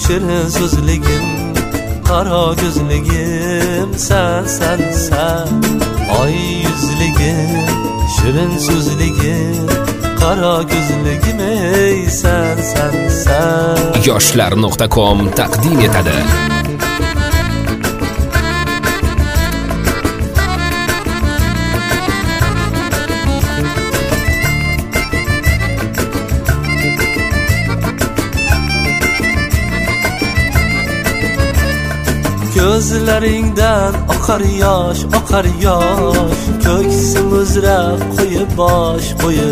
shirin so'zligim, qaro ko'zligim, sen oy yuzligim, shirin so'zligim, qaro ko'zligim, ey sen yoshlar.com taqdim etadi. Gözleringden akar yaş, köksüm uzra koyup baş.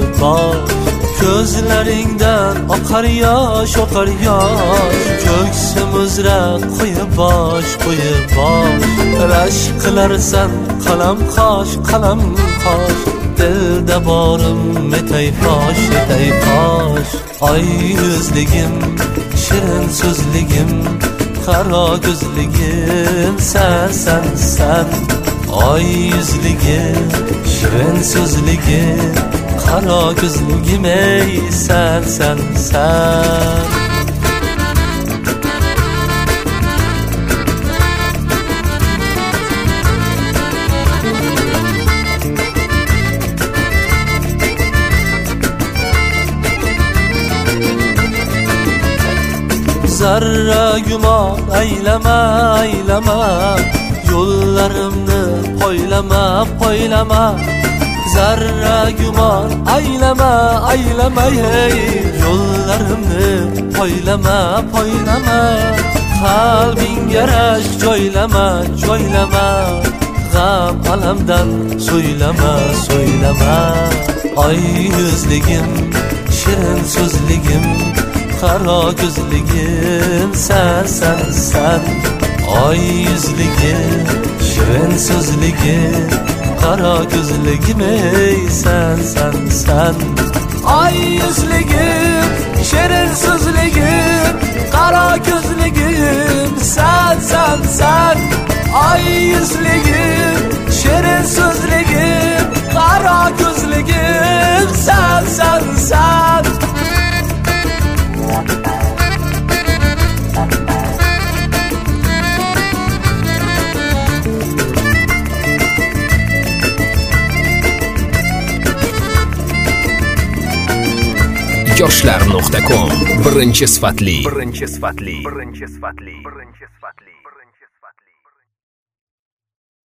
Gözleringden akar yaş, köksüm uzra koyup baş. Raşk kılarsan kalam kaş, dilde barım etey faş. Ay yüzligim, şirin sözligim, qaro ko'zligim, sen oy yuzligim, shirin so'zligim, qaro ko'zligim, ey sen Zarra güman eyleme, yollarımni poylama. Zarra güman eyleme, yollarımni poylama. Kalbinge raşk joylama, gam alamdan soylama. Ay yüzligim, shirin so'zligim, qaro ko'zligim, sen oy yuzligim, shirin so'zligim, qaro ko'zligim, ey sen oy yuzligim, shirin so'zligim, qaro ko'zligim, sen oy yuzligim, shirin so'zligim, qaro ko'zligim, sen yoshlar.com birinchi sifatli